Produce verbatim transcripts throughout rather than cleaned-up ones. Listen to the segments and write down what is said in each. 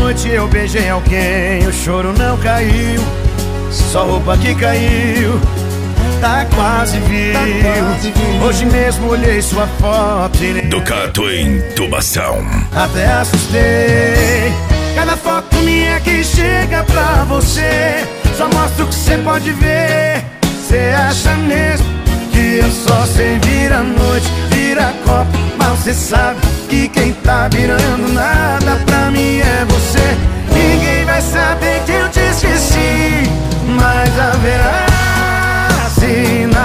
noite eu beijei alguém, o choro não caiu, só roupa que caiu, tá quase viu. Hoje mesmo olhei sua foto e nem Ducato em Tubação. até assustei. Cada foto minha que chega pra você só mostra o que cê pode ver. Cê acha mesmo que eu só sei virar noite, virar copo, mas cê sabe que quem tá virando nada pra mim é você. Ninguém vai saber que eu te esqueci, mas haverá sinais,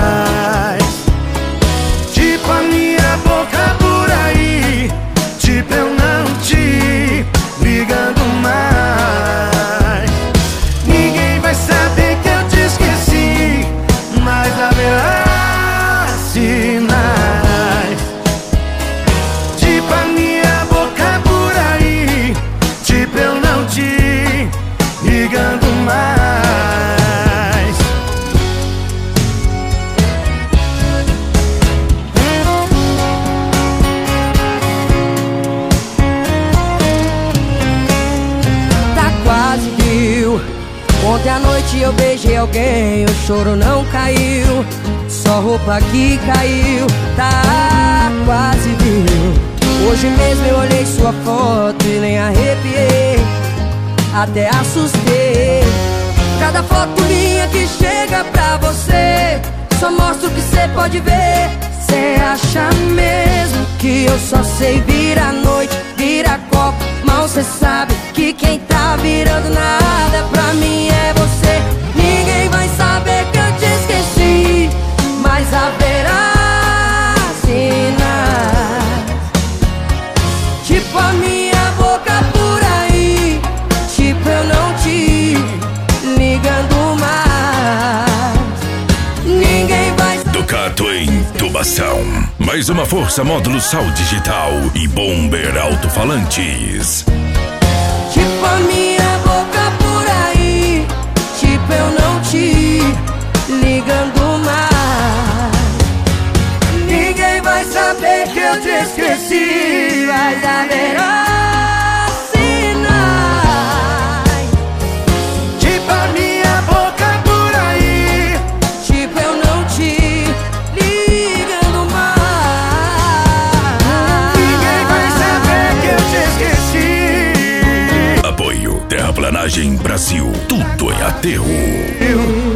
tipo a minha boca por aí, tipo eu não te ligando mais. Ninguém vai saber que eu te esqueci, mas haverá sinais, tipo a minha boca por aí, tipo eu não te ligando mais. Ontem à noite eu beijei alguém, o choro não caiu, só roupa que caiu, tá quase viu. Hoje mesmo eu olhei sua foto e nem arrepiei, até assustei. Cada foto minha que chega pra você só mostra o que cê pode ver. Cê acha mesmo que eu só sei virar noite, virar copo, mal cê sabe que quem tá virando nada pra mim é você. Ninguém vai saber que eu te esqueci, mas haverá sinais, tipo a minha boca por aí, tipo eu não te ligando mais. Ninguém vai saber. Ducato em Tubação. Mais uma força módulo Sal Digital e Bomber Alto-Falantes. Tipo a minha boca por aí, tipo eu não te ligando mais. Ninguém vai saber que eu te esqueci, mas haverá sinais, Tipo a minha boca por aí, tipo eu não te ligando mais. ninguém vai saber que eu te esqueci. Apoio Terraplanagem Brasil. Tudo em aterro.